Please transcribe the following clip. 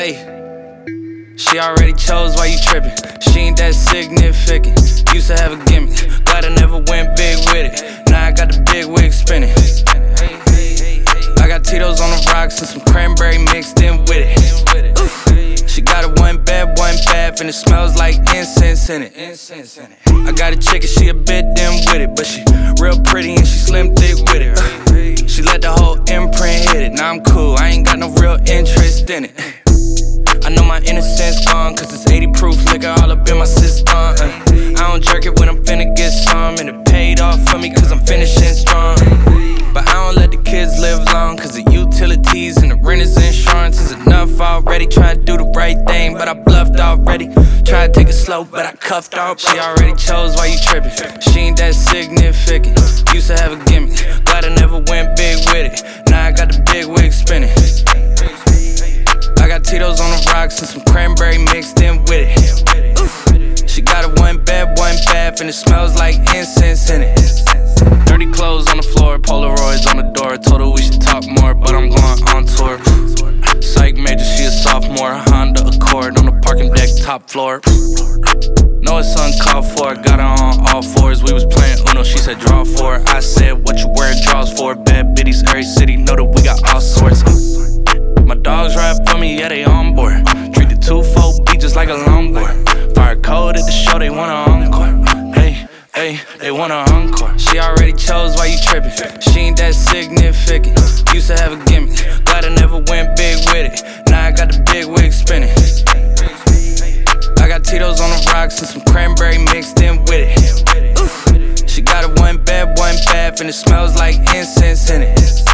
Hey. She already chose why you trippin'. She ain't that significant. Used to have a gimmick, glad I never went big with it. Now I got the big wig spinning. I got Tito's on the rocks and some cranberry mixed in with it. Oof. She got it one bath, and it smells like incense in it. I got a chick and she a bit dim with it, but she real pretty and she slim thick with it. She let the whole imprint hit it. Now I'm cool, I ain't got no real interest in it. I know my innocence gone, cause it's 80 proof liquor all up in my system. I don't jerk it when I'm finna get some, and it paid off for me cause I'm finishing strong. But I don't let the kids live long, cause the utilities and the renter's insurance is enough already. Try to do the right thing, but I bluffed already. Try to take it slow, but I cuffed off. She already chose why you trippin'. She ain't that significant. Used to have a gimmick, glad I never went big with it. Now I got the big wig spinning. I got Tito's on the rocks and some cranberry mixed in with it. Oof. She got it one bath, and it smells like incense in it. Dirty clothes on the floor, Polaroids on the door. Told her we should talk more, but I'm going on tour. Psych major, she a sophomore. Honda Accord on the parking deck, top floor. Know it's uncalled for, got her on all fours. We was playing Uno, she said draw for it. I said, what you wearing draws for? Bad biddies, every city know that we got all sorts. My dogs ride for me, yeah, they on board. Treat the 2-4 just like a longboard. Fire code at the show, they want an encore. Hey, they want an encore. She already chose why you trippin'. She ain't that significant. Used to have a gimmick, glad I never went big with it. Now I got the big wig spinning. I got Tito's on the rocks and some cranberry mixed in with it. Oof. She got it one bath, and it smells like incense in it.